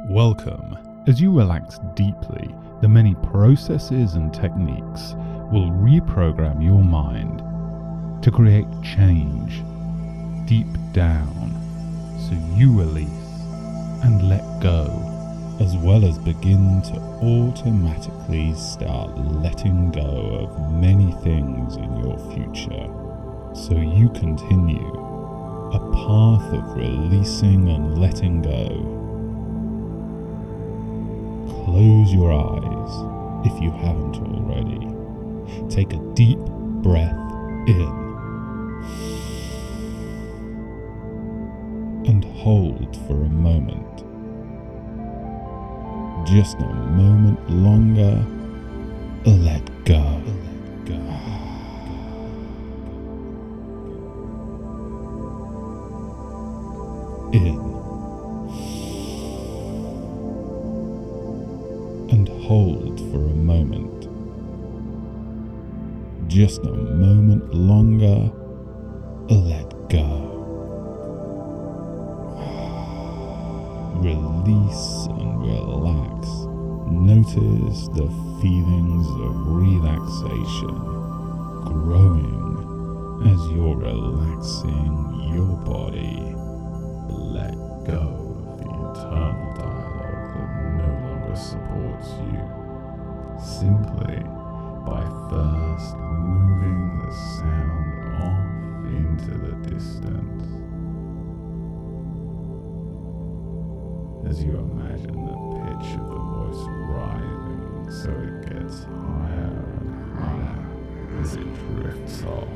Welcome. As you relax deeply, the many processes and techniques will reprogram your mind to create change deep down, so you release and let go, as well as begin to automatically start letting go of many things in your future, so you continue a path of releasing and letting go. Close your eyes if you haven't already. Take a deep breath in and hold for a moment. Just a moment longer. Let go. In and hold for a moment. Just a moment longer. Let go. Release and relax. Notice the feelings of relaxation growing as you're relaxing your body. Let go of the internal dialogue that no longer supports you, simply by first moving the sound off into the distance. As you imagine the pitch of the voice rising so it gets higher and higher as it drifts off.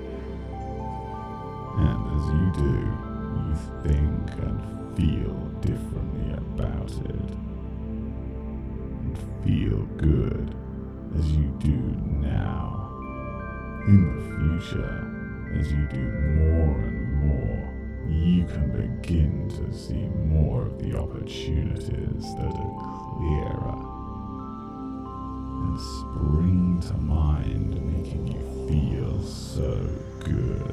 And as you do, you think and feel differently about it, and feel good as you do now. In the future, as you do more and more, you can begin to see more of the opportunities that are clearer and spring to mind, making you feel so good.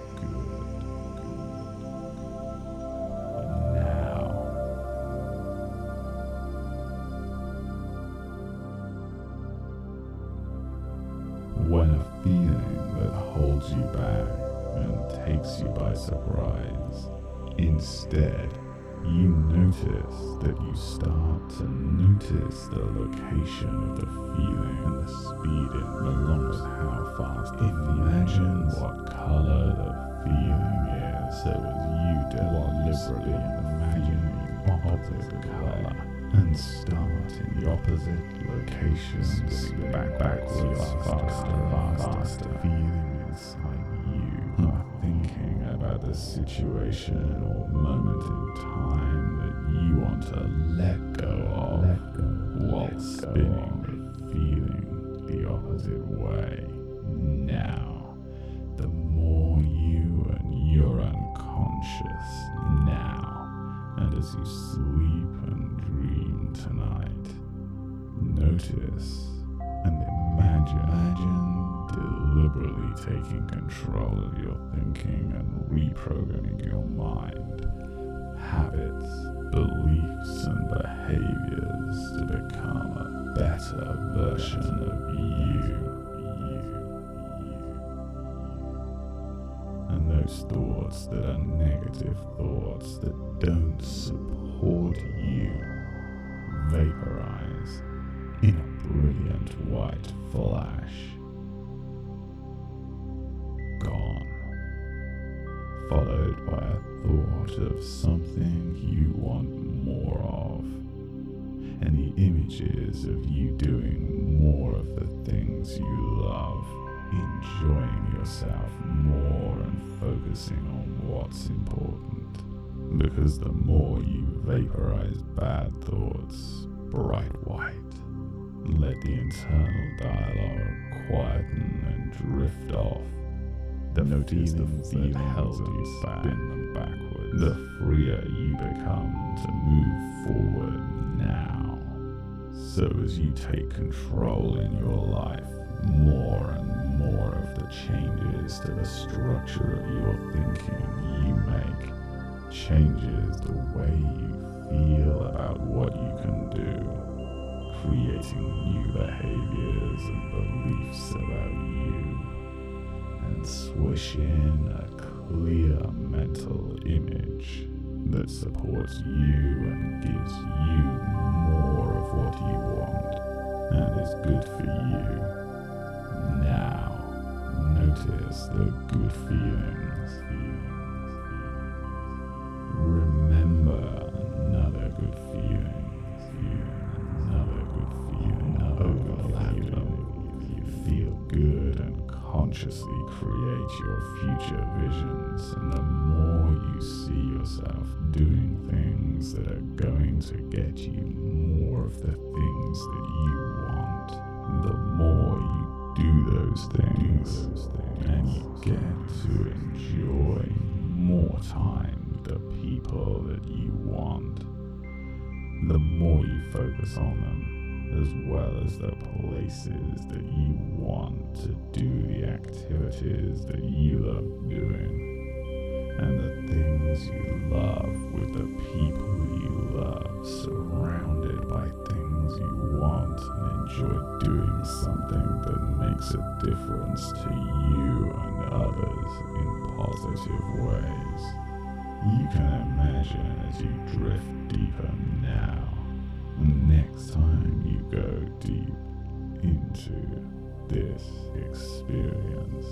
When a feeling that holds you back and takes you by surprise, instead, you notice that you start to notice the location of the feeling and the speed it moves, how fast. Imagine what color the feeling is, so as you deliberately imagine the opposite color and start in the opposite location, spinning backwards, faster, feeling inside you, thinking about the situation or moment in time that you want to let go of, while spinning the feeling the opposite way. Now, the more you and your unconscious now, and as you sleep and dream tonight, notice and imagine deliberately taking control of your thinking and reprogramming your mind, habits, beliefs and behaviors to become a better version of you. And those thoughts that are negative thoughts that don't support you vaporize in a brilliant white flash. Gone. Followed by a thought of something you want more of, and the images of you doing more of the things you love, enjoying yourself more and focusing on what's important. Because the more you vaporize bad thoughts, bright white, let the internal dialogue quieten and drift off. Notice the feelings held you back, spin them backwards. The freer you become to move forward now. So as you take control in your life, more and more of the changes to the structure of your thinking you make changes the way you feel about what creating new behaviors and beliefs about you, and swish in a clear mental image that supports you and gives you more of what you want and is good for you. Now, notice the good feelings. Remember another good feeling. Another good feeling. Overlap them. You feel good and consciously create your future visions, and the more you see yourself doing things that are going to get you more of the things that you want, the more you do those things, and you get to enjoy more time with the people that you want. The more you focus on them, as well as the places that you want to do the activities that you love doing, and the things you love with the people you love, surrounded by things you want, and enjoy doing something that makes a difference to you and others in positive ways. You can imagine as you drift deeper now, and next time you go deep into this experience,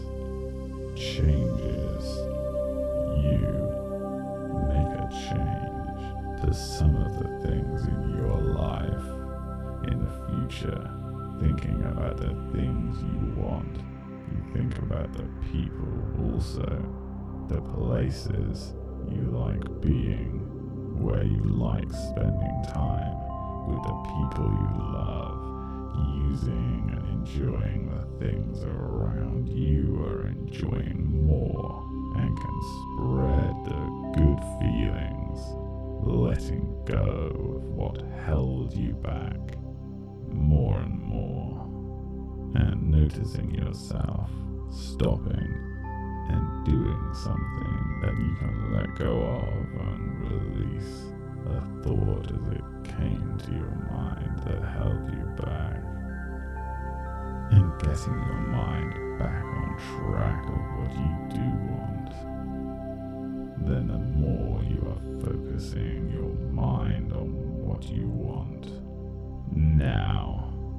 changes, you make a change to some of the things in your life in the future, thinking about the things you want. You think about the people also, the places you like being, where you like spending time with the people you love, using and enjoying the things around you are enjoying more, and can spread the good feelings, letting go of what held you back more and more, and noticing yourself stopping and doing something that you can let go of and release a thought as it came to your mind that held you back, and getting your mind back on track of what you do want. Then the more you are focusing your mind on what you want now,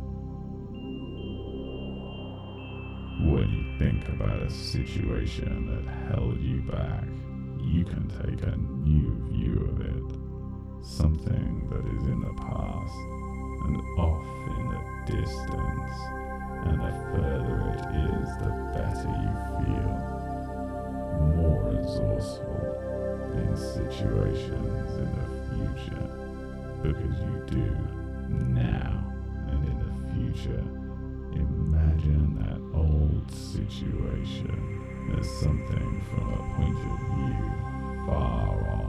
when you think about a situation that held you back, you can take a new view of it, something that is in the past and off in the distance, and the further it is, the better you feel, more resourceful in situations in the future, because you do now and in the future imagine that old situation as something from a point of view far off.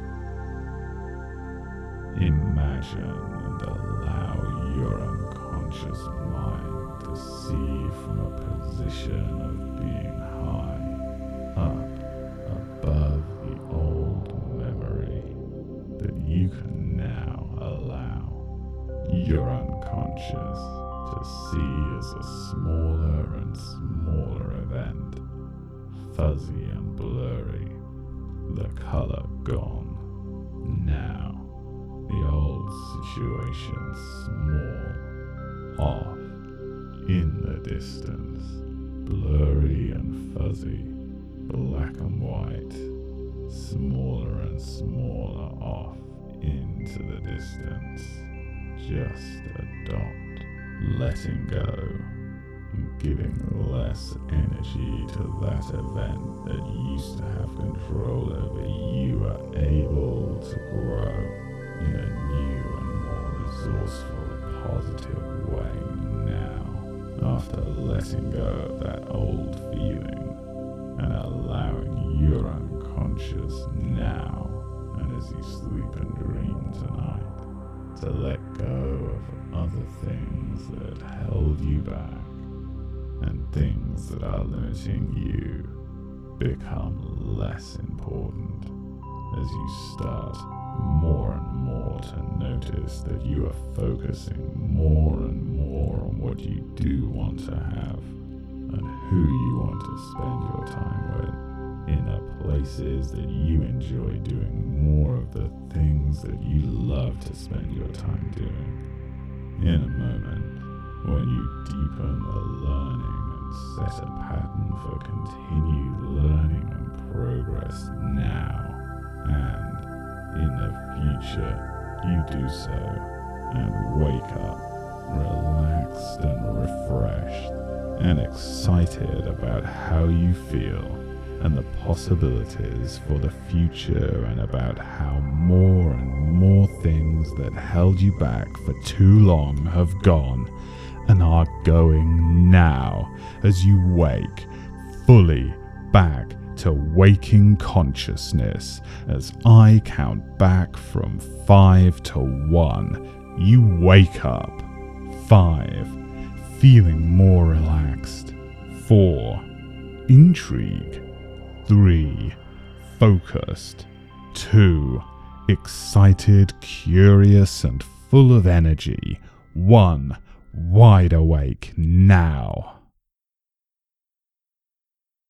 Imagine and allow your unconscious mind to see from a position of being high, up above the old memory, that you can now allow your unconscious to see as a smaller and smaller event, fuzzy and blurry, the color gone. Now, the old situation small, off, in the distance, blurry and fuzzy, black and white, smaller and smaller off into the distance, just a dot, letting go, giving less energy to that event that used to have control over you are able to grow in a new and more resourceful, positive way now, after letting go of that old feeling and allowing your unconscious now, and as you sleep and dream tonight, to let go of other things that held you back, and things that are limiting you become less important as you start more and more to notice that you are focusing more and more on what you do want to have and who you want to spend your time with, in the places that you enjoy doing more of the things that you love to spend your time doing. In a moment, when you deepen the learning and set a pattern for continued learning and progress now, and in the future, you do so and wake up relaxed and refreshed and excited about how you feel and the possibilities for the future, and about how more and more things that held you back for too long have gone and are going now as you wake fully back to waking consciousness. As I count back from 5 to 1, you wake up. 5, feeling more relaxed. 4, intrigue. 3, focused. 2, excited, curious, and full of energy. 1, wide awake now.